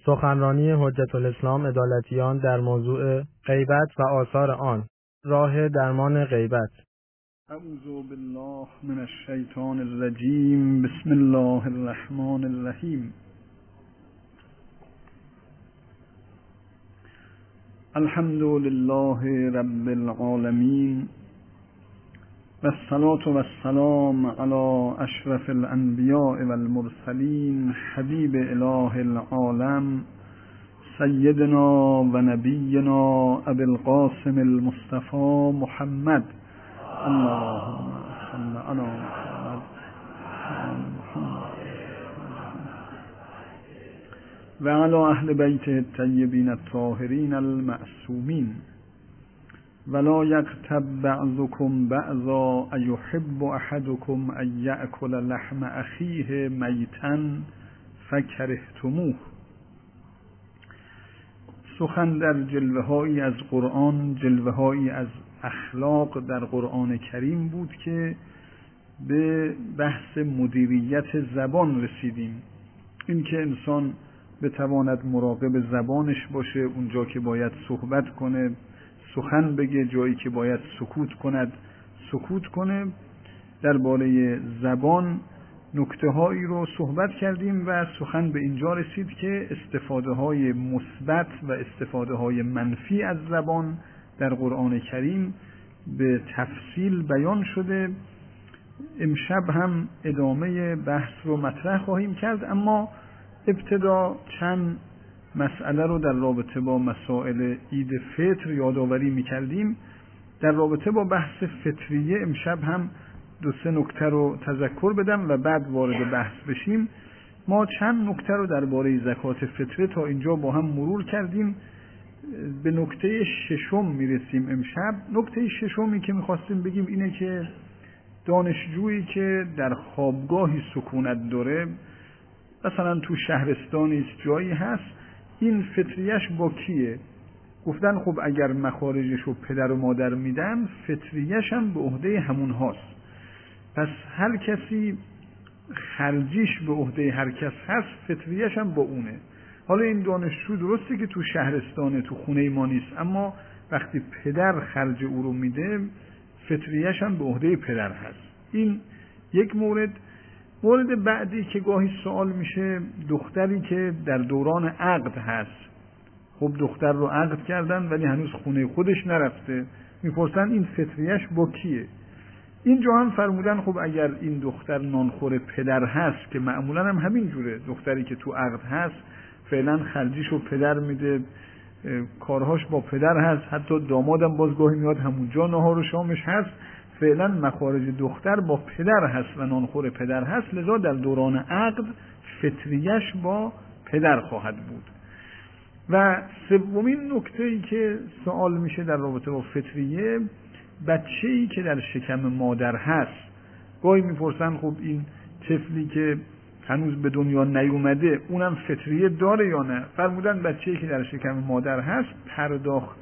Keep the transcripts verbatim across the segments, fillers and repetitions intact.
سخنرانی حجت الاسلام عدالتیان در موضوع غیبت و آثار آن، راه درمان غیبت. اعوذ بالله من الشیطان الرجیم. بسم الله الرحمن الرحیم. الحمد لله رب العالمین و الصلاة و السلام علی اشرف الانبیاء و المرسلین حبیب اله العالم سیدنا و نبینا ابی القاسم المصطفى محمد. اللهم صل علی محمد و علی اهل بیته الطیبین الطاهرین المعصومین. ولا یغتب بعضکم بعضا ایحب احدکم ان یأکل لحم اخیه میتا فکرهتموه. سخن در جلوه‌هایی از قرآن، جلوه‌هایی از اخلاق در قرآن کریم بود که به بحث مدیریت زبان رسیدیم. این که انسان بتواند مراقب زبانش باشه، اونجا که باید صحبت کنه سخن بگه، جایی که باید سکوت کند سکوت کنه. درباره زبان نکته هایی رو صحبت کردیم و سخن به اینجا رسید که استفاده های مثبت و استفاده های منفی از زبان در قرآن کریم به تفصیل بیان شده. امشب هم ادامه بحث رو مطرح خواهیم کرد، اما ابتدا چند مسئله رو در رابطه با مسائل عید فطر یادآوری می‌کردیم. در رابطه با بحث فطریه امشب هم دو سه نکته رو تذکر بدم و بعد وارد بحث بشیم. ما چند نکته رو درباره زکات فطره تا اینجا با هم مرور کردیم. به نکته ششم میرسیم امشب. نکته ششمی که می‌خواستیم بگیم اینه که دانشجویی که در خوابگاهی سکونت داره، مثلا تو شهرستانی است جایی هست، این فطریش با کیه؟ گفتن خب اگر مخارجش رو پدر و مادر میدن، فطریش هم به عهده همون هاست. پس هر کسی خرجیش به عهده هر کس هست، فطریش هم با اونه. حالا این دانشجو درسته که تو شهرستانه، تو خونه ما نیست، اما وقتی پدر خرج او رو میده، فطریش هم به عهده پدر هست. این یک مورد. مورد بعدی که گاهی سوال میشه، دختری که در دوران عقد هست، خب دختر رو عقد کردن ولی هنوز خونه خودش نرفته، میپرسن این فطریش با کیه؟ اینجا هم فرمودن خب اگر این دختر نانخور پدر هست، که معمولا هم همین جوره، دختری که تو عقد هست فعلا خرجیشو پدر میده، کارهاش با پدر هست، حتی دامادم باز گاهی میاد همونجا نهار و شامش هست، فعلا مخارج دختر با پدر هست و نانخور پدر هست، لذا در دوران عقد فطریش با پدر خواهد بود. و سومین نکته‌ای که سوال میشه در رابطه با فطریه، بچه‌ای که در شکم مادر هست. گاهی میپرسن خب این طفلی که هنوز به دنیا نیومده اونم فطریه داره یا نه؟ فرمودن بچه‌ای که در شکم مادر هست پرداخت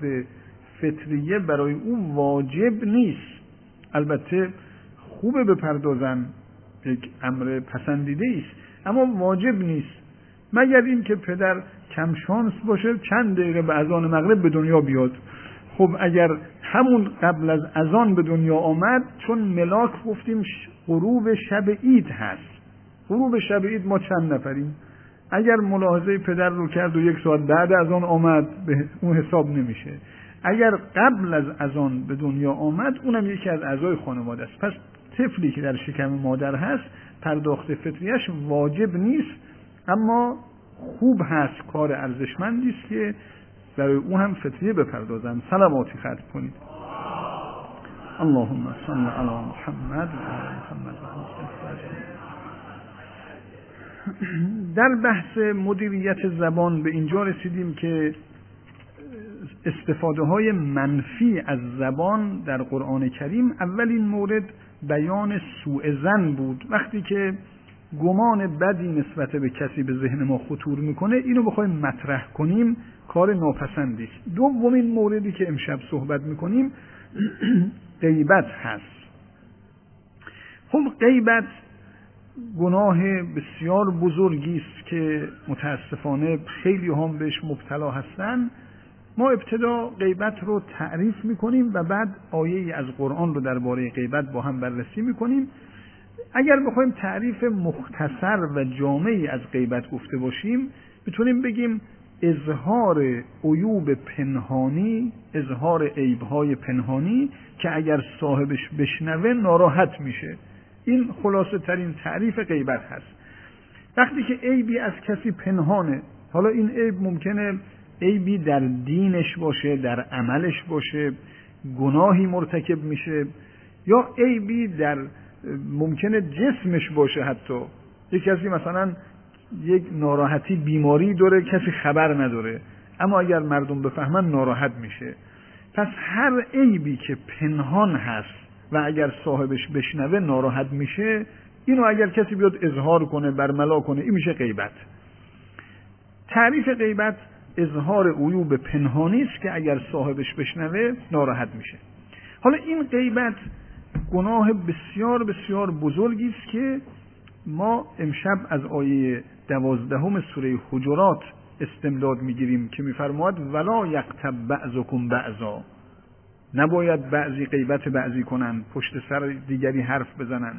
فطریه برای او واجب نیست. البته خوبه بپردازن، یک امر پسندیده است، اما واجب نیست، مگر این که پدر کم شانس باشه چند دقیقه به اذان مغرب به دنیا بیاد. خب اگر همون قبل از اذان به دنیا آمد، چون ملاک گفتیم غروب شب عید هست، غروب شب عید ما چند نفریم، اگر ملاحظه پدر رو کرد و یک ساعت بعد از آن آمد، به اون حساب نمیشه. اگر قبل از اذان به دنیا آمد، اونم یکی از اعضای خانواده است. پس طفلی که در شکم مادر هست پرداخت فطریش واجب نیست، اما خوب هست، کار ارزشمندی است که برای او هم فطریه بپردازن. صلواتی ختم کنید. اللهم صل علی محمد و علی محمد. در بحث مدیریت زبان به اینجا رسیدیم که استفاده های منفی از زبان در قرآن کریم، اولین مورد بیان سوء ظن بود. وقتی که گمان بدی نسبت به کسی به ذهن ما خطور میکنه، اینو بخوایم مطرح کنیم کار ناپسندی است. دومین موردی که امشب صحبت میکنیم غیبت هست. خب غیبت گناه بسیار بزرگی است که متاسفانه خیلی هم بهش مبتلا هستن. ما ابتدا غیبت رو تعریف میکنیم و بعد آیه از قرآن رو درباره غیبت با هم بررسی میکنیم. اگر بخوایم تعریف مختصر و جامعی از غیبت گفته باشیم، میتونیم بگیم اظهار عیوب پنهانی، اظهار عیبهای پنهانی که اگر صاحبش بشنوه ناراحت میشه. این خلاصه ترین تعریف غیبت هست. وقتی که عیبی از کسی پنهانه، حالا این عیب ممکنه عیبی در دینش باشه، در عملش باشه، گناهی مرتکب میشه، یا عیبی در ممکنه جسمش باشه. حتی یک کسی مثلا یک ناراحتی بیماری داره، کسی خبر نداره، اما اگر مردم بفهمن ناراحت میشه. پس هر عیبی که پنهان هست و اگر صاحبش بشنوه ناراحت میشه، اینو اگر کسی بیاد اظهار کنه، برملا کنه، این میشه غیبت. تعریف غیبت اظهار عیوب پنهانی است که اگر صاحبش بشنوه ناراحت میشه. حالا این غیبت گناه بسیار بسیار بزرگی است که ما امشب از آیه دوازدهم سوره حجرات استمداد میگیریم که میفرماید ولا یغتب بعضکم بعضا، نباید بعضی غیبت بعضی کنن، پشت سر دیگری حرف بزنن.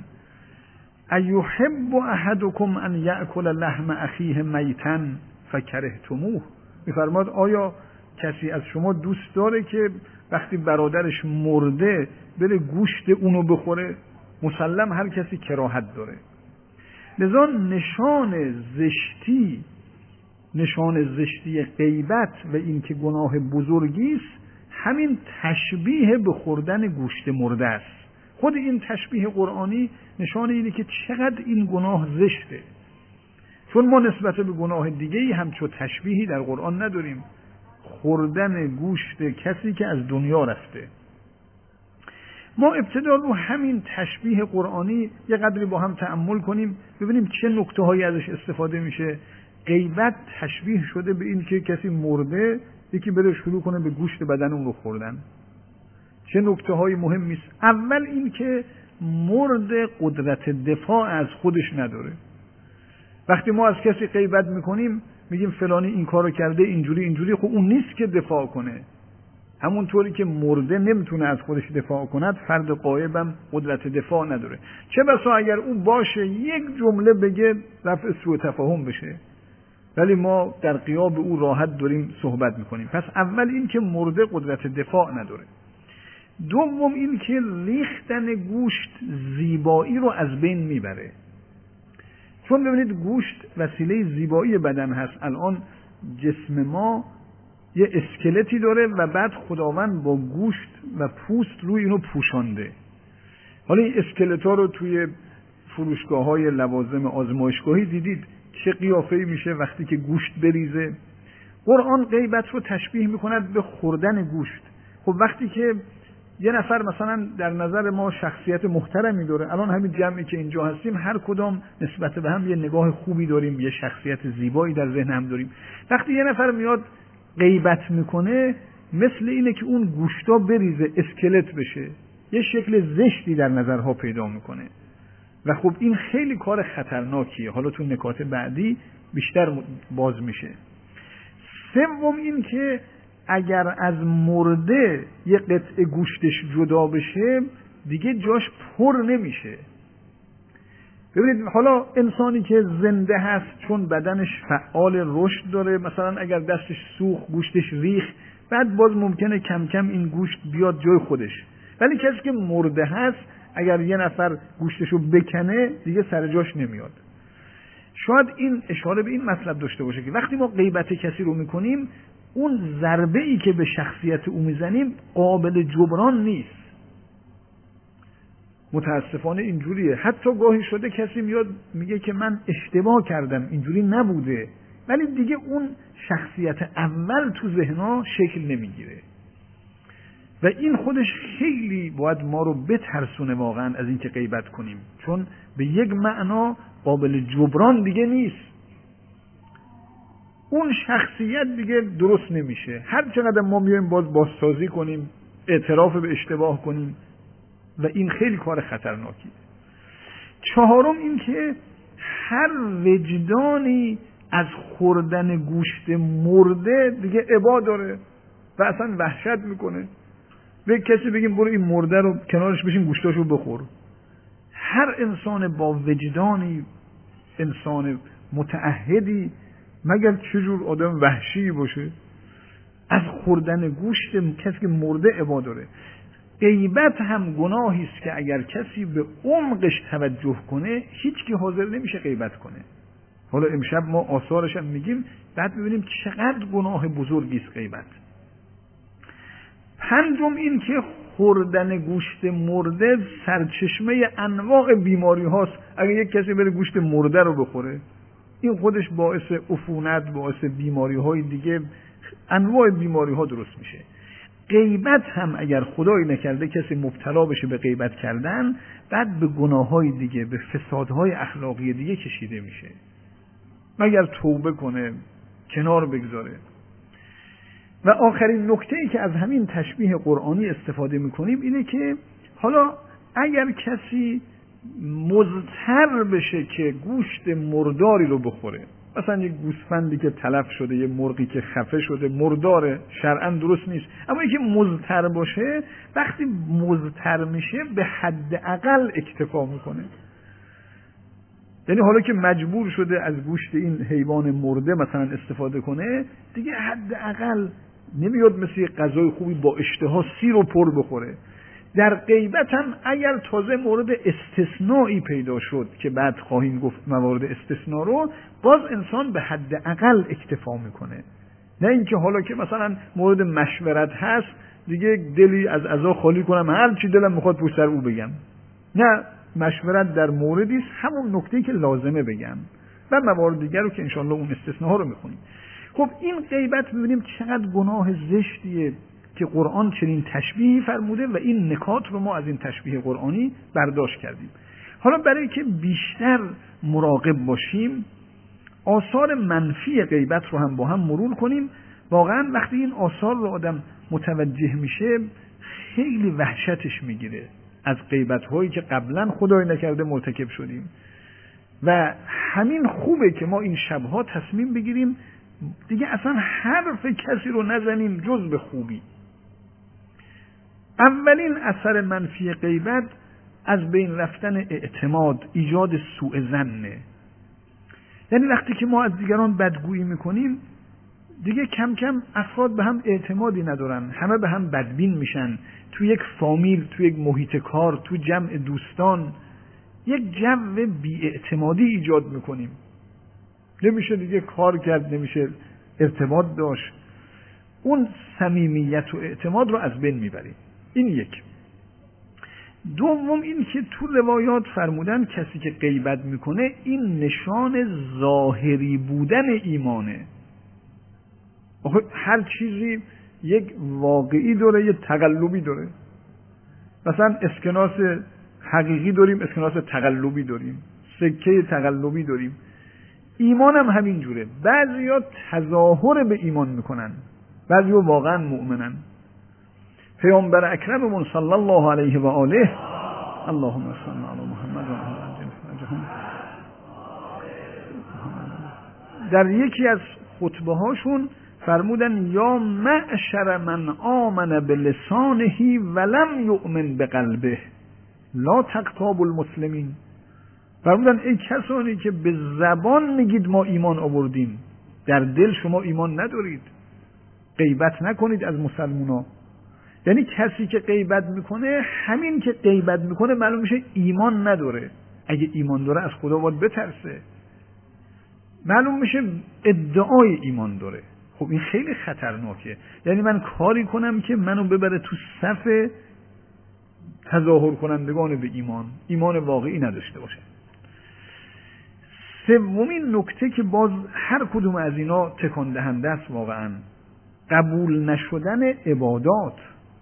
ایحب احدکم ان یأکل لحم اخیه میتا فکرهتموه، میفرماید آیا کسی از شما دوست داره که وقتی برادرش مرده بره گوشت اونو بخوره؟ مسلم هر کسی کراهت داره. لذا نشان زشتی نشان زشتی غیبت و این که گناه بزرگی است همین تشبیه به خوردن گوشت مرده است. خود این تشبیه قرآنی نشان اینه که چقدر این گناه زشته، چون ما نسبت به گناه دیگه‌ای همچون تشبیهی در قرآن نداریم. خوردن گوشت کسی که از دنیا رفته. ما ابتدا رو همین تشبیه قرآنی یه قدری با هم تأمل کنیم، ببینیم چه نکته هایی ازش استفاده میشه. غیبت تشبیه شده به این که کسی مرده، یکی بره شروع کنه به گوشت بدن اون رو خوردن. چه نکته های مهمی است. اول این که مرده قدرت دفاع از خودش نداره. وقتی ما از کسی غیبت میکنیم میگیم فلانی این کارو کرده، اینجوری اینجوری، خب اون نیست که دفاع کنه. همونطوری که مرده نمیتونه از خودش دفاع کند، فرد غایبم قدرت دفاع نداره. چه بسا اگر اون باشه یک جمله بگه رفع سوء تفاهم بشه، ولی ما در غیاب او راحت داریم صحبت میکنیم. پس اول این که مرده قدرت دفاع نداره. دوم این که ریختن گوشت زیبایی رو از بین میبره. چون ببینید گوشت وسیله زیبایی بدن هست. الان جسم ما یه اسکلتی داره و بعد خداوند با گوشت و پوست روی اینو پوشانده. حالا این اسکلت ها رو توی فروشگاه های لوازم آزمایشگاهی دیدید چه قیافه‌ای میشه وقتی که گوشت بریزه. قرآن غیبت رو تشبیه میکند به خوردن گوشت. خب وقتی که یه نفر مثلا در نظر ما شخصیت محترمی داره، الان همین جمعی که اینجا هستیم هر کدام نسبت به هم یه نگاه خوبی داریم، یه شخصیت زیبایی در ذهن هم داریم. وقتی یه نفر میاد غیبت میکنه مثل اینه که اون گوشتا بریزه، اسکلت بشه، یه شکل زشتی در نظرها پیدا میکنه و خب این خیلی کار خطرناکیه. حالا تو نکات بعدی بیشتر باز میشه. سوم این که اگر از مرده یه قطعه گوشتش جدا بشه دیگه جاش پر نمیشه. ببینید حالا انسانی که زنده هست چون بدنش فعال رشد داره، مثلا اگر دستش سوخت گوشتش ریخ، بعد باز ممکنه کم کم این گوشت بیاد جای خودش. ولی کسی که مرده هست اگر یه نفر گوشتشو بکنه دیگه سر جاش نمیاد. شاید این اشاره به این مطلب داشته باشه که وقتی ما غیبت کسی رو میکنیم اون ضربه ای که به شخصیت او میزنیم قابل جبران نیست. متاسفانه اینجوریه. حتی گاهی شده کسی میاد میگه که من اشتباه کردم، اینجوری نبوده، ولی دیگه اون شخصیت اول تو ذهنها شکل نمیگیره و این خودش خیلی باید ما رو بترسونه واقعا از اینکه غیبت کنیم، چون به یک معنا قابل جبران دیگه نیست. اون شخصیت دیگه درست نمیشه. هر چقدر ما میایم باز بازسازی کنیم، اعتراف به اشتباه کنیم و این خیلی کار خطرناکیه. چهارم این که هر وجدانی از خوردن گوشت مرده دیگه ابا داره و اصلا وحشت میکنه. به کسی بگیم برو این مرده رو کنارش بشین گوشتاشو بخور، هر انسان با وجدانی، انسان متعهدی، مگر چجور آدم وحشی باشه، از خوردن گوشت کسی که مرده ابا داره. غیبت هم گناهی است که اگر کسی به عمقش توجه کنه هیچ کی حاضر نمیشه غیبت کنه. حالا امشب ما آثارش هم میگیم، بعد ببینیم چقدر گناه بزرگی است غیبت. پنجم این که خوردن گوشت مرده سرچشمه انواع بیماری هاست. اگر یک کسی بره گوشت مرده رو بخوره، این خودش باعث عفونت، باعث بیماری های دیگه، انواع بیماری ها درست میشه. غیبت هم اگر خدایی نکرده کسی مبتلا بشه به غیبت کردن، بعد به گناه های دیگه، به فسادهای اخلاقی دیگه کشیده میشه، مگر توبه کنه، کنار بگذاره. و آخرین نکته‌ای که از همین تشبیه قرآنی استفاده میکنیم اینه که حالا اگر کسی مضطر بشه که گوشت مرداری رو بخوره، مثلا یک گوسفندی که تلف شده، یک مرغی که خفه شده، مرداره، شرعاً درست نیست، اما اینکه مضطر باشه، وقتی مضطر میشه به حداقل اکتفا میکنه. یعنی حالا که مجبور شده از گوشت این حیوان مرده مثلا استفاده کنه، دیگه حداقل نمیاد مثل یک غذای خوبی با اشتها سیر و پر بخوره. در غیبت هم اگر تازه مورد استثنایی پیدا شد که بعد خواهیم گفت موارد استثنا رو، باز انسان به حداقل اکتفا میکنه. نه اینکه حالا که مثلا مورد مشورت هست دیگه دلی از عزا خالی کنم هر چی دلم میخواد پشت سر او بگم. نه، مشورت در موردی است، همون نکته‌ای که لازمه بگم و موارد دیگر رو که انشالله اون استثناها رو میخونیم. خب این غیبت ببینیم چقدر گناه زشتیه که قرآن چنین تشبیهی فرموده و این نکات رو ما از این تشبیه قرآنی برداشت کردیم. حالا برای که بیشتر مراقب باشیم آثار منفی غیبت رو هم با هم مرور کنیم. واقعا وقتی این آثار رو آدم متوجه میشه خیلی وحشتش میگیره از غیبت هایی که قبلا خدای نکرده مرتکب شدیم. و همین خوبه که ما این شبها تصمیم بگیریم دیگه اصلا حرف کسی رو نزنیم جز به خوبی. اولین اثر منفی غیبت از بین رفتن اعتماد، ایجاد سوء ظنه. یعنی وقتی که ما از دیگران بدگویی میکنیم دیگه کم کم افراد به هم اعتمادی ندارن، همه به هم بدبین میشن. تو یک فامیل، تو یک محیط کار، تو جمع دوستان یک جو بی‌اعتمادی ایجاد میکنیم. نمیشه دیگه کار کرد، نمیشه ارتباط داشت، اون صمیمیت و اعتماد رو از بین میبریم. این یک. دوم این که تو روایات فرمودن کسی که غیبت میکنه این نشان ظاهری بودن ایمانه. هر چیزی یک واقعی داره، یک تقلبی داره. مثلا اسکناس حقیقی داریم، اسکناس تقلبی داریم، سکه تقلبی داریم. ایمان هم همین جوره. بعضیا تظاهر به ایمان میکنن، بعضیا واقعا مؤمنن. پیامبر اکرممون صلی الله علیه و آله، اللهم صل علی محمد و علی در یکی از خطبه هاشون فرمودن یا معشر من آمن بلسانه ولم یؤمن بقلبه لا تغتابوا المسلمین. فرمودن ای کسانی که به زبان میگید ما ایمان آوردیم، در دل شما ایمان ندارید، غیبت نکنید از مسلمونا. یعنی کسی که غیبت میکنه، همین که غیبت میکنه معلوم میشه ایمان نداره. اگه ایمان داره از خدا باید بترسه. معلوم میشه ادعای ایمان داره. خب این خیلی خطرناکه. یعنی من کاری کنم که منو ببره تو صف تظاهر کنندگان به ایمان، ایمان واقعی نداشته باشه. سومین نکته که باز هر کدوم از اینا تکان دهنده است واقعا، قبول نشدن عبادات.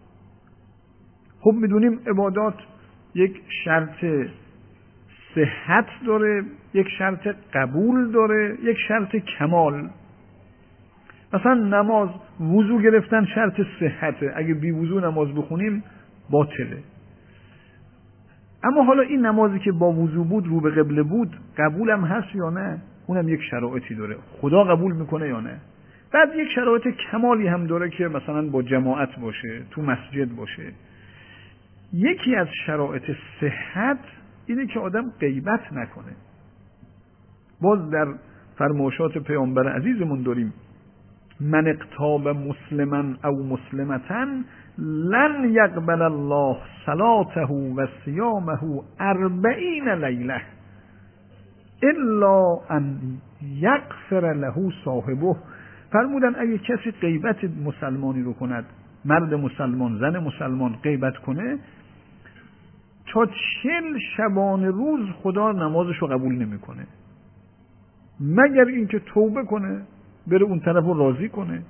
خب میدونیم عبادات یک شرط صحت داره، یک شرط قبول داره، یک شرط کمال. مثلا نماز، وضو گرفتن شرط صحته، اگه بی وضو نماز بخونیم باطله. اما حالا این نمازی که با وضو بود، رو به قبله بود، قبولم هست یا نه؟ اونم یک شرایطی داره، خدا قبول میکنه یا نه؟ بعد یک شرایط کمالی هم داره که مثلا با جماعت باشه، تو مسجد باشه. یکی از شرایط صحت اینه که آدم غیبت نکنه. باز در فرمایشات پیامبر عزیزمون داریم من اغتاب مسلما او مسلمتا لن یقبل الله صلاته و صیامه اربعین لیله الا ان یغفر له صاحبه. فرمودن اگه کسی غیبت مسلمانی رو کند، مرد مسلمان، زن مسلمان غیبت کنه، تا چل شبانه روز خدا نمازش رو قبول نمیکنه، مگر اینکه توبه کنه، بره اون طرف رو راضی کنه.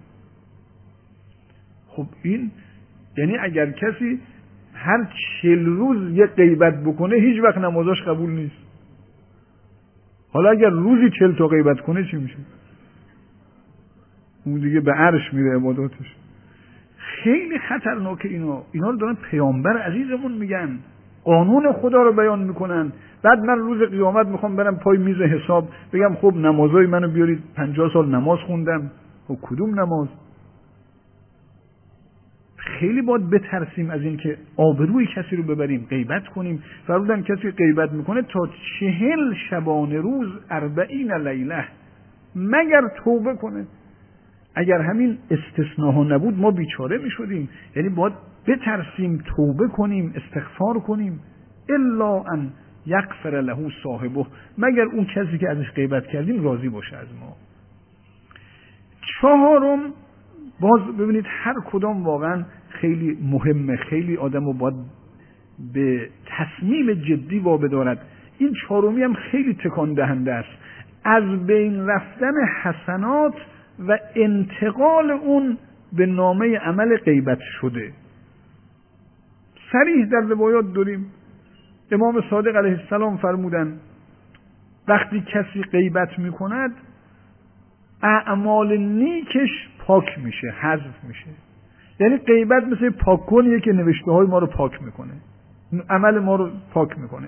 خب این یعنی اگر کسی هر چل روز یک غیبت بکنه هیچ وقت نمازش قبول نیست. حالا اگر روزی چل تا غیبت کنه چی میشه؟ اون دیگه به عرش میره عباداتش. خیلی خطرناکه اینا. اینا رو دارن پیامبر عزیزمون میگن، قانون خدا رو بیان میکنن. بعد من روز قیامت میخوام برم پای میز حساب بگم خب نمازای منو بیارید، پنجاه سال نماز خوندم. خب کدوم نماز؟ خیلی باید بترسیم از این که آبروی کسی رو ببریم، غیبت کنیم. فرمودن کسی غیبت میکنه تا چهل شبانه روز اربعین لیله، مگر توبه کنه. اگر همین استثناها نبود ما بیچاره میشدیم. یعنی باید بترسیم، توبه کنیم، استغفار کنیم. الا ان یغفر له صاحبه، مگر اون کسی که ازش غیبت کردیم راضی باشه از ما. چهارم، باز ببینید هر کدام واقعا خیلی مهمه، خیلی آدمو باید به تصمیم جدی وابدارد. این چهارمی هم خیلی تکان دهنده است، از بین رفتن حسنات و انتقال اون به نامه عمل غیبت شده. صریح در روایات داریم امام صادق علیه السلام فرمودن وقتی کسی غیبت میکند اعمال نیکش پاک میشه، حذف میشه. یعنی غیبت مثل پاک‌کنیه که نوشته های ما رو پاک میکنه، عمل ما رو پاک میکنه.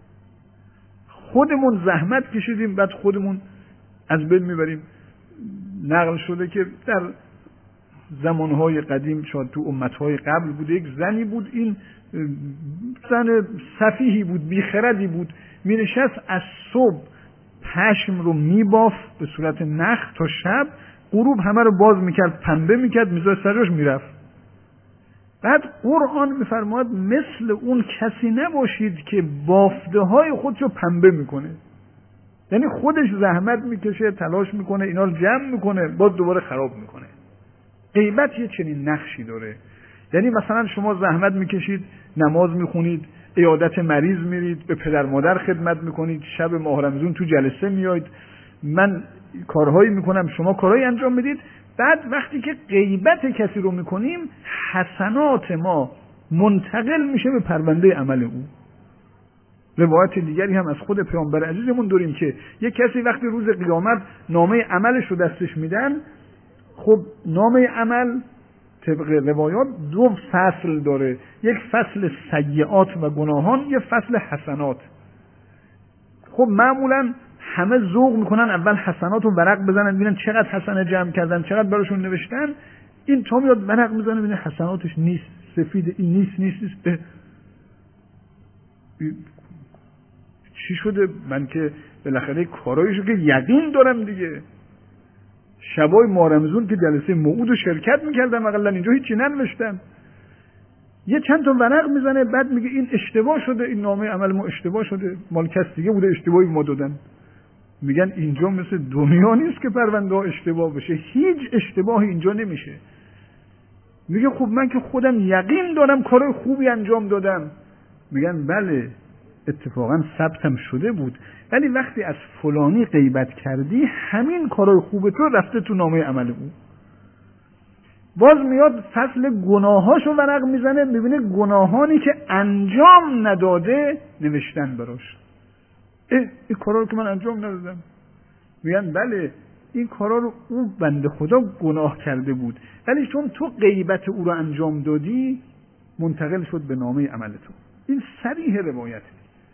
خودمون زحمت کشیدیم بعد خودمون از بین میبریم. نقل شده که در زمانهای قدیم، شاید تو امتهای قبل بوده، یک زنی بود، این زن سفیهی بود، بیخردی بود، می نشست از صبح پشم رو می بافت به صورت نخ تا شب، غروب همه رو باز میکرد، پنبه میکرد، میذاشت سرش میرفت. بعد قرآن میفرماد مثل اون کسی نباشید که بافته های خودشو پنبه میکنه. یعنی خودش زحمت میکشه، تلاش میکنه، اینا رو جمع میکنه، باز دوباره خراب میکنه. غیبت یه چنین نقشی داره. یعنی مثلا شما زحمت میکشید، نماز میخونید، عیادت مریض میرید، به پدر مادر خدمت میکنید، شب ماه رمضان تو جلسه میایید، من کارهایی میکنم، شما کارهایی انجام میدید. بعد وقتی که غیبت کسی رو میکنیم حسنات ما منتقل میشه به پرونده عمل او. روایت دیگری هم از خود پیامبر عزیزمون داریم که یک کسی وقتی روز قیامت نامه عملش رو دستش میدن، خب نامه عمل طبق روایات دو فصل داره، یک فصل سیئات و گناهان، یک فصل حسنات. خب معمولا همه ذوق میکنن اول حسنات رو ورق بزنن ببینن چقدر حسنه جمع کردن، چقدر براشون نوشتن. این تا میاد ورق میزنه ببینه حسناتش نیست، سفید، این نیست نیست نیست به چی شده؟ من که بالاخره کارایشو که یقین دارم دیگه، شبای ماه رمضان که جلسه موعود رو شرکت میکردم، اقلا اینجا هیچی ننوشتم. یه چند تا ورق میزنه بعد میگه این اشتباه شده، این نامه عمل ما اشتباه شده، مال کس دیگه بوده، اشتباهی ما دادن. میگن اینجا مثل دنیا نیست که پرونده ها اشتباه بشه، هیچ اشتباهی اینجا نمیشه. میگه خب من که خودم یقین دارم کار خوبی انجام دادم. میگن بله اتفاقا ثبتم شده بود، ولی وقتی از فلانی غیبت کردی همین کارای خوب تو رفته تو نامه عمل او. باز میاد فصل گناهاشو ورق میزنه، میبینه گناهانی که انجام نداده نوشتن براش. اه این کارا رو که من انجام ندادم. میگن بله این کارا رو او بنده خدا گناه کرده بود، ولی چون تو غیبت او رو انجام دادی منتقل شد به نامه عمل تو. این صریح روایته.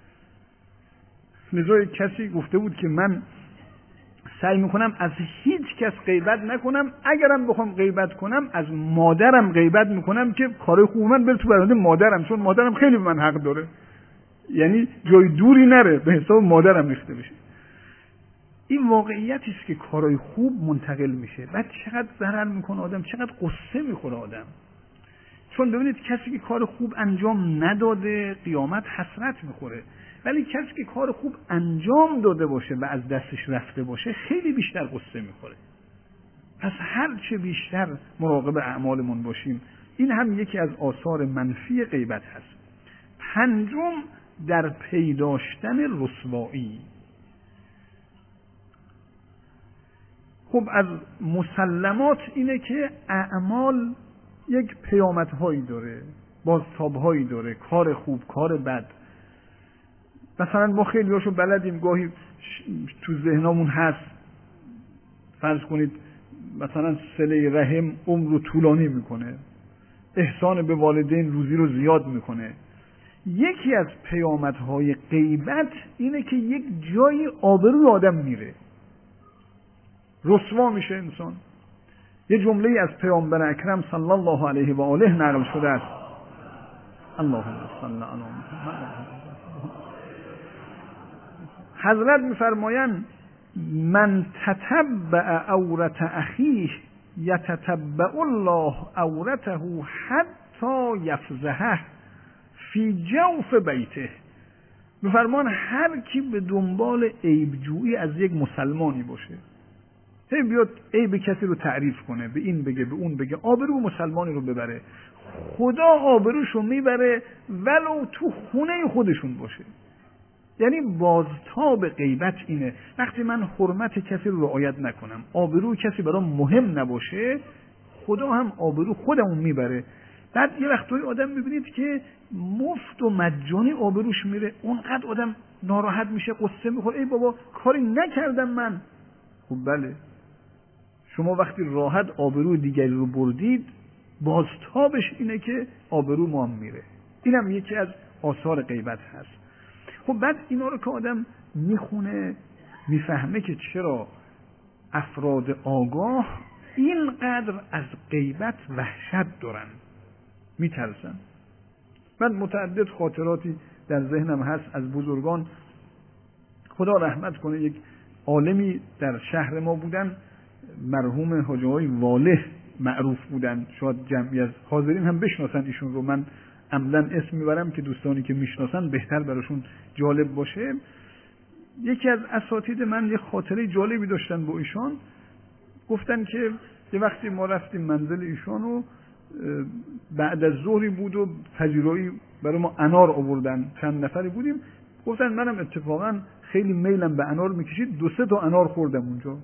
لذا کسی گفته بود که من سعی میکنم از هیچ کس غیبت نکنم، اگرم بخوام غیبت کنم از مادرم غیبت میکنم که کار خوب من بره تو برنده مادرم، چون مادرم خیلی به من حق داره، یعنی جای دوری نره، به حساب مادرم ریخته بشه. این واقعیتی است که کارهای خوب منتقل میشه. بعد چقدر ضرر میکنه آدم، چقدر قصه میخوره آدم. چون ببینید کسی که کار خوب انجام نداده قیامت حسرت میخوره، ولی کسی که کار خوب انجام داده باشه و از دستش رفته باشه خیلی بیشتر قصه میخوره. پس هر چه بیشتر مراقب اعمالمون باشیم، این هم یکی از آثار منفی غیبت هست. پنجم، در پی داشتن رسوایی. خب از مسلمات اینه که اعمال یک پیامدهایی داره، بازتابهایی داره، کار خوب، کار بد. مثلا ما خیلی هاشو بلدیم، گاهی تو ذهنمون هست، فرض کنید مثلا صله رحم عمر رو طولانی میکنه، احسان به والدین روزی رو زیاد میکنه. یکی از پیامدهای غیبت اینه که یک جایی آبروی آدم میره، رسوا میشه انسان. یه جمله از پیامبر اکرم صلی الله علیه و آله نقل شده است، اللهم صل علی محمد. حضرت میفرمایند من تتبع عورت اخیه یتتبع الله عورته حتی یفضحه فی جوف بیته. میفرمان هر کی به دنبال عیبجویی از یک مسلمانی باشه، هی بیاد عیب کسی رو تعریف کنه، به این بگه به اون بگه، آبرو مسلمانی رو ببره، خدا آبروشو میبره ولو تو خونه خودشون باشه. یعنی بازتاب غیبت اینه، وقتی من حرمت کسی رو رعایت نکنم، آبرو کسی برام مهم نباشه، خدا هم آبرو خودمون میبره. بعد یه وقتایی آدم میبینید که مفت و مجانی آبروش میره، اونقدر آدم ناراحت میشه، قصه میخوره، ای بابا کاری نکردم من. خب بله، شما وقتی راحت آبرو دیگری رو بردید، بازتابش اینه که آبرو ما هم میره. اینم یکی از آثار غیبت هست. خب بعد اینا رو که آدم میخونه میفهمه که چرا افراد آگاه اینقدر از غیبت وحشت دارن، میترسن. من متعدد خاطراتی در ذهنم هست از بزرگان، خدا رحمت کنه، یک عالمی در شهر ما بودن، مرحوم حاجی آقای واله معروف بودن، شاید جمعی از حاضرین هم بشناسن ایشون رو، من عمدن اسم میبرم که دوستانی که میشناسن بهتر براشون جالب باشه. یکی از اساتید من یه خاطره جالبی داشتن با ایشان، گفتن که یه وقتی ما رفتیم منزل ایشان و بعد از ظهری بود و پذیرایی برای ما انار آوردن، چند نفری بودیم، گفتن منم اتفاقا خیلی میلم به انار میکشید، دو سه تا انار خوردم اونجا.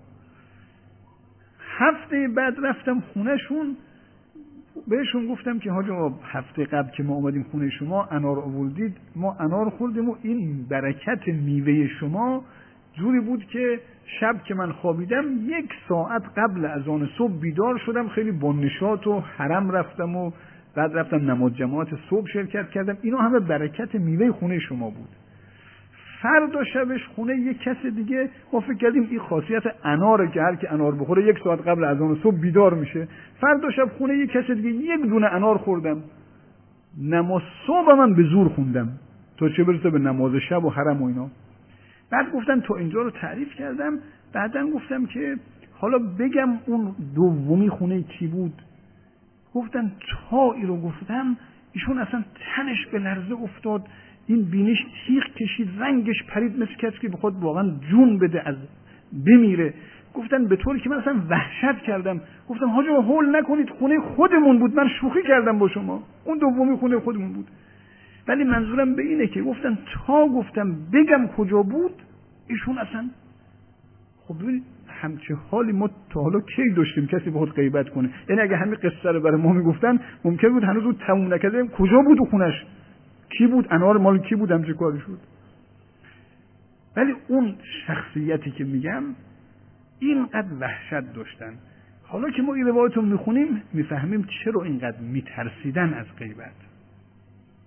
هفته بعد رفتم خونهشون، بهشون گفتم که حاج آقا هفته قبل که ما اومدیم خونه شما انار آوردید، ما انار خوردیم و این برکت میوه شما جوری بود که شب که من خوابیدم یک ساعت قبل از آن صبح بیدار شدم، خیلی با نشاط و حرم رفتم و بعد رفتم نماز جماعت صبح شرکت کردم. اینا همه برکت میوه خونه شما بود. فردا شبش خونه یک کس دیگه ما فکر کردیم این خاصیت اناره که هر کی انار بخوره یک ساعت قبل از آن صبح بیدار میشه. فردا شب خونه یک کس دیگه یک دونه انار خوردم، نماز صبح من به زور خوندم تا چه برسه به نماز شب و حرم و اینا. بعد گفتن تا اینجا رو تعریف کردم، بعدن گفتم که حالا بگم اون دومی خونه کی بود. گفتن تا ای رو گفتم ایشون اصلا تنش به لرزه افتاد، این بینش تیغ کشید، رنگش پرید، مثل کسی که بخواد واقعا جون بده از بمیره. گفتن به طوری که من اصلا وحشت کردم. گفتم حاج آقا هول نکنید، خونه خودمون بود، من شوخی کردم با شما، اون دومی خونه خودمون بود. ولی منظورم به اینه که گفتن تا گفتم بگم کجا بود ایشون اصلا. خب ببینید همچه حالی ما تا حالا کی داشتیم کسی بخواد غیبت کنه؟ یعنی اگه همین قصه رو برای ما میگفتن ممکن بود هنوز اون تموم نکردیم کجا بود و خونش کی بود، انار مال کی بود، همچه کاری شد. ولی اون شخصیتی که میگم اینقدر وحشت داشتن. حالا که ما این روایت رو میخونیم میفهمیم چرا اینقدر میترسیدن از غیبت.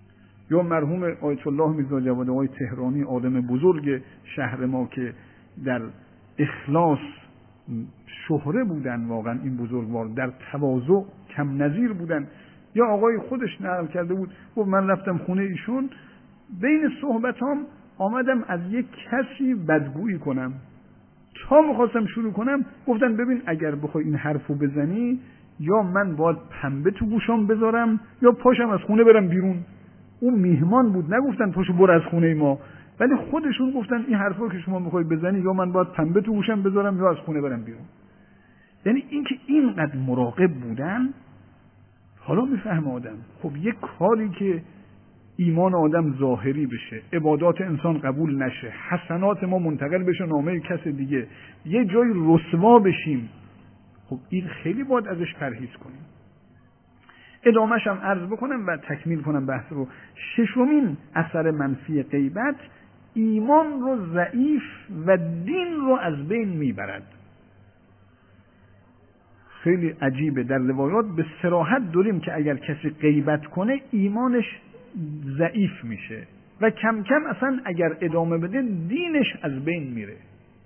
یا مرحوم آیت الله میرزا جواد آقای تهرانی، عالم بزرگ شهر ما که در اخلاص شهره بودن، واقعا این بزرگوار در تواضع کم نظیر بودن. یا آقای خودش نقل کرده بود، گفت من رفتم خونه ایشون، بین صحبتام آمدم از یک کسی بدگویی کنم، تا میخواستم شروع کنم گفتن ببین اگر بخوای این حرفو بزنی یا من باید پنبه تو گوشام بذارم یا پاشم از خونه برم بیرون. اون میهمان بود، نگفتن پاشو برو از خونه ما، ولی خودشون گفتن این حرفا که شما میخوای بزنی یا من باید پنبه تو گوشم بذارم یا از خونه برم بیرون. یعنی اینکه اینقدر مراقب بودن. حالا میفهمه آدم خب یک کاری که ایمان آدم ظاهری بشه، عبادات انسان قبول نشه، حسنات ما منتقل بشه نامه کس دیگه، یه جای رسوا بشیم، خب این خیلی باید ازش پرهیز کنیم. ادامهش هم عرض بکنم و تکمیل کنم بحث رو. ششمین اثر منفی غیبت، ایمان رو ضعیف و دین رو از بین میبرد. خیلی عجیبه، در روایات به صراحت داریم که اگر کسی غیبت کنه ایمانش ضعیف میشه و کم کم اصلا اگر ادامه بده دینش از بین میره.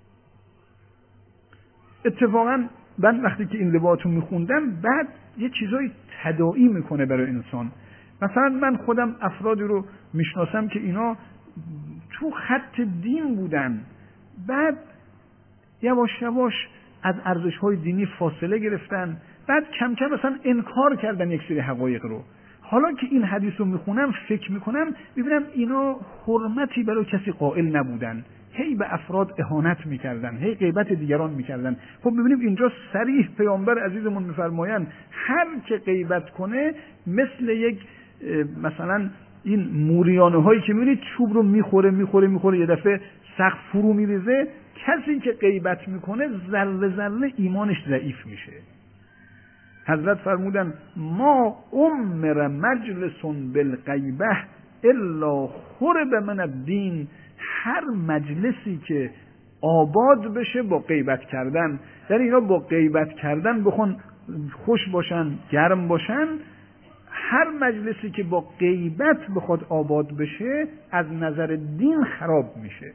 اتفاقا من وقتی که این روایاتو میخوندم بعد یه چیزای تداعی میکنه برای انسان. مثلا من خودم افرادی رو میشناسم که اینا تو خط دین بودن، بعد یواش یواش از ارزش‌های دینی فاصله گرفتن، بعد کم کم مثلا انکار کردن یک سری حقایق رو. حالا که این حدیث رو میخونم فکر میکنم ببینم اینا حرمتی برای کسی قائل نبودن، هی به افراد اهانت میکردن، هی غیبت دیگران میکردن. خب ببینیم اینجا صریح پیامبر عزیزمون میفرمایند هر که غیبت کنه مثل یک مثلا این موریانه هایی که میبینید چوب رو میخوره میخوره میخوره یه دفعه سقف فرو میریزه، کسی که غیبت میکنه ذره ذره ایمانش ضعیف میشه. حضرت فرمودن ما امر مجلس بالغیبه الا خرب من الدین، هر مجلسی که آباد بشه با غیبت کردن، یعنی اینا با غیبت کردن بخون خوش باشن گرم باشن، هر مجلسی که با غیبت بخواد آباد بشه از نظر دین خراب میشه.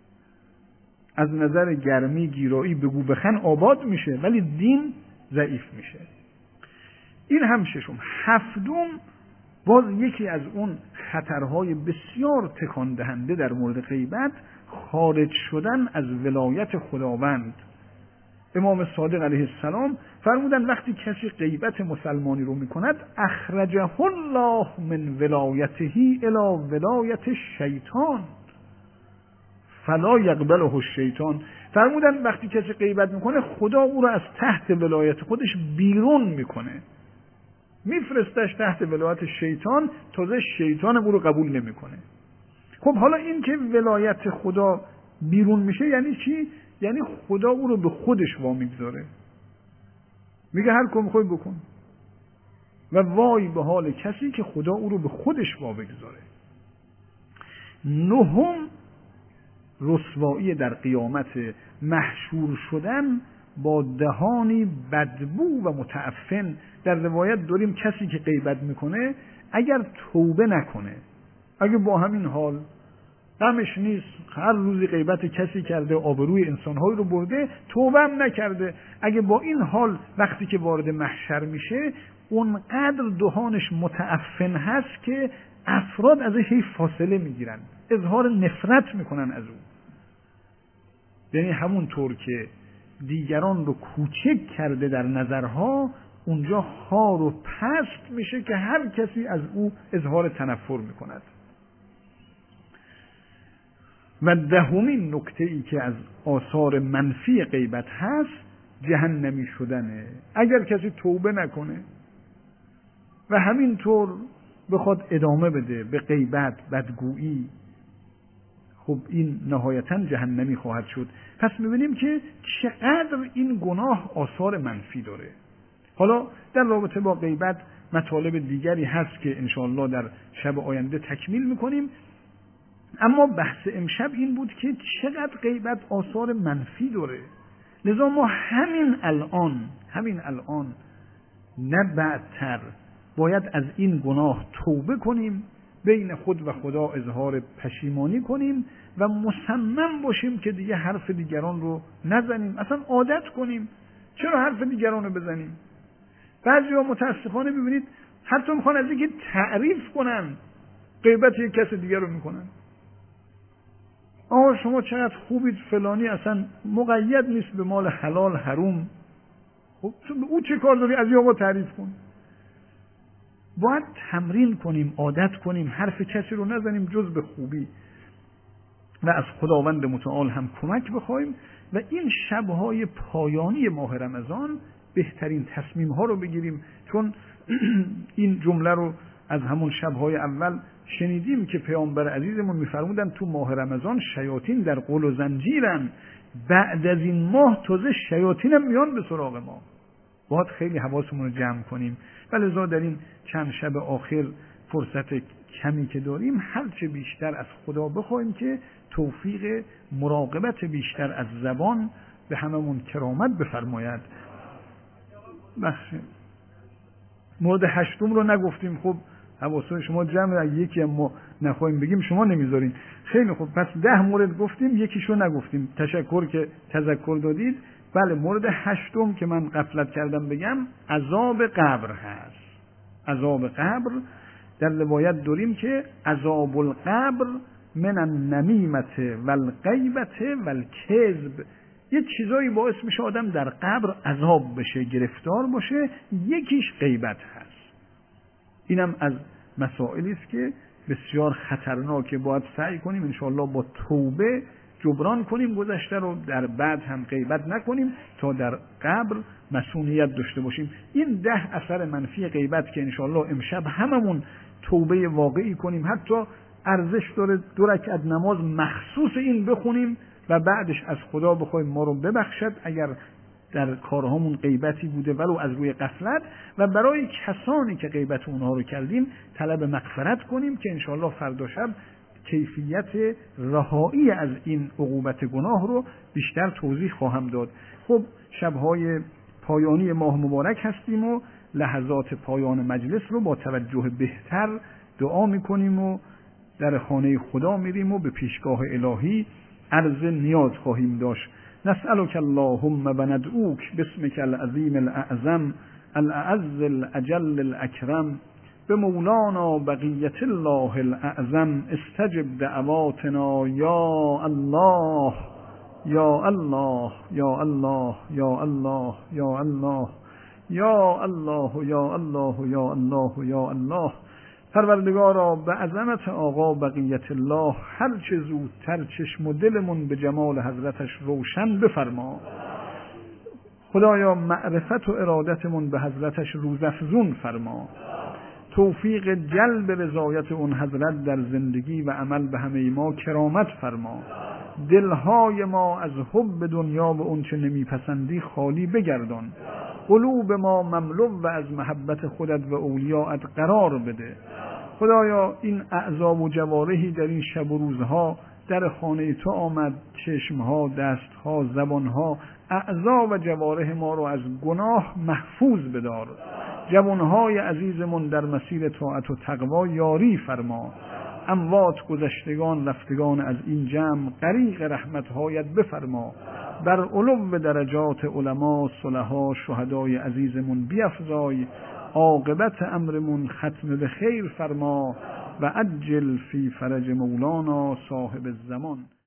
از نظر گرمی گیرایی بگو بخن آباد میشه ولی دین ضعیف میشه. این هم ششم. هفتم باز یکی از اون خطرهای بسیار تکان دهنده در مورد غیبت، خارج شدن از ولایت خداوند. امام صادق علیه السلام فرمودن وقتی کسی غیبت مسلمانی رو میکند اخرجه الله من ولایته الی ولایت الشیطان فلا یقبله الشیطان. فرمودن وقتی کسی غیبت میکنه خدا او رو از تحت ولایت خودش بیرون میکنه، میفرستش تحت ولایت شیطان، تازه شیطان او رو قبول نمیکنه. خب حالا این که ولایت خدا بیرون میشه یعنی چی؟ یعنی خدا او رو به خودش وامیگذاره، میگه هر کار میخوای بکن، و وای به حال کسی که خدا او رو به خودش وامیگذاره. نهم رسوایی در قیامت، محشور شدن با دهانی بدبو و متعفن. در روایت داریم کسی که غیبت میکنه اگر توبه نکنه، اگر با همین حال غمش نیست، هر روزی غیبت کسی کرده، آبروی انسان‌های رو برده، توبه هم نکرده، اگه با این حال وقتی که وارد محشر میشه اونقدر دهانش متعفن هست که افراد ازش هی فاصله میگیرن، اظهار نفرت میکنن از او. یعنی همون طور که دیگران رو کوچک کرده در نظرها، اونجا خار و پست میشه که هر کسی از او اظهار تنفر میکند. و دهمین نکته ای که از آثار منفی غیبت هست جهنمی شدنه. اگر کسی توبه نکنه و همینطور بخواد ادامه بده به غیبت، بدگویی، خب این نهایتاً جهنمی خواهد شد. پس می‌بینیم که چقدر این گناه آثار منفی داره. حالا در رابطه با غیبت مطالب دیگری هست که انشاءالله در شب آینده تکمیل می‌کنیم، اما بحث امشب این بود که چقدر غیبت آثار منفی داره. لذا ما همین الان همین الان نه بعدتر باید از این گناه توبه کنیم بین خود و خدا اظهار پشیمانی کنیم و مصمم باشیم که دیگه حرف دیگران رو نزنیم، اصلا عادت کنیم. چرا حرف دیگران رو بزنیم؟ بعضی‌ها متاسفانه ببینید حتی میخوان از اینکه تعریف کنن غیبت یک کس دیگر رو میکنن. آه شما چقدر خوبید فلانی، اصلا مقید نیست به مال حلال حروم. خب او چه کار داری از یه تعریف کن؟ باید تمرین کنیم، عادت کنیم، حرف کسی رو نزنیم جز به خوبی و از خداوند متعال هم کمک بخوایم و این شب‌های پایانی ماه رمضان بهترین تصمیم ها رو بگیریم. چون این جمله رو از همون شب‌های اول شنیدیم که پیامبر عزیزمون می‌فرمودن تو ماه رمضان شیاطین در قل و زنجیرن، بعد از این ماه تازه شیاطین هم میان به سراغ ما. باید خیلی حواسمون رو جمع کنیم. ولذا در این چند شب آخر فرصت کمی که داریم هرچه بیشتر از خدا بخوایم که توفیق مراقبت بیشتر از زبان به هممون کرامت بفرماید. بخش مورد هشتم رو نگفتیم. خب حواسای شما جمع، یکی ما نخواهیم بگیم شما نمیذارین. خیلی خوب، پس ده مورد گفتیم، یکیشو نگفتیم. تشکر که تذکر دادید. بله، مورد هشتم که من غفلت کردم بگم عذاب قبر هست. عذاب قبر در روایت داریم که عذاب القبر من النمیمت و الغیبت و الکذب. یه چیزایی باعث میشه آدم در قبر عذاب بشه، گرفتار باشه. یکیش غیبت هست. اینم از مسائلی است که بسیار خطرناکه. باید سعی کنیم انشاءالله با توبه جبران کنیم گذشته رو، در بعد هم غیبت نکنیم تا در قبر مسئولیت داشته باشیم. این ده اثر منفی غیبت که انشاءالله امشب هممون توبه واقعی کنیم، حتی ارزش داره دو رکعت نماز مخصوص این بخونیم و بعدش از خدا بخوایم ما رو ببخشد اگر در کارهامون غیبتی بوده ولو از روی غفلت، و برای کسانی که غیبت اونها رو کردیم طلب مغفرت کنیم که انشاءالله فردا شب کیفیت رهایی از این عقوبت گناه رو بیشتر توضیح خواهم داد. خب شبهای پایانی ماه مبارک هستیم و لحظات پایان مجلس رو با توجه بهتر دعا میکنیم و در خانه خدا میریم و به پیشگاه الهی عرض نیاز خواهیم داشت. نسألك اللهم و ندعوک باسمك العظیم الاعظم الاعز الاجل الاکرم به مولانا بقیت الله الاعظم استجب دعواتنا یا الله یا الله یا الله یا الله یا الله یا الله یا الله یا الله یا الله. پروردگارا به عظمت آقا بقیت الله هر چه زودتر چشم و دلمون به جمال حضرتش روشن بفرما. خدایا معرفت و ارادتمون به حضرتش روزافزون فرما. توفیق جلب رضایت اون حضرت در زندگی و عمل به همه ما کرامت فرما. دلهای ما از حب دنیا و اون چه نمیپسندی خالی بگردان. قلوب ما مملو و از محبت خودت و اولیاءت قرار بده. خدایا این اعضا و جوارحی در این شب و روزها در خانه تو آمد، چشمها، دستها، زبانها، اعضا و جوارح ما رو از گناه محفوظ بدار. جوانهای عزیزمون در مسیر طاعت و تقوا یاری فرما. اموات گذشتگان رفتگان از این جمع غریق رحمتهایت بفرما. بر علو درجات علما، صلحا، شهدای عزیزمون بیفزای. عاقبت امرمون ختم به خیر فرما و عجل فی فرج مولانا صاحب الزمان.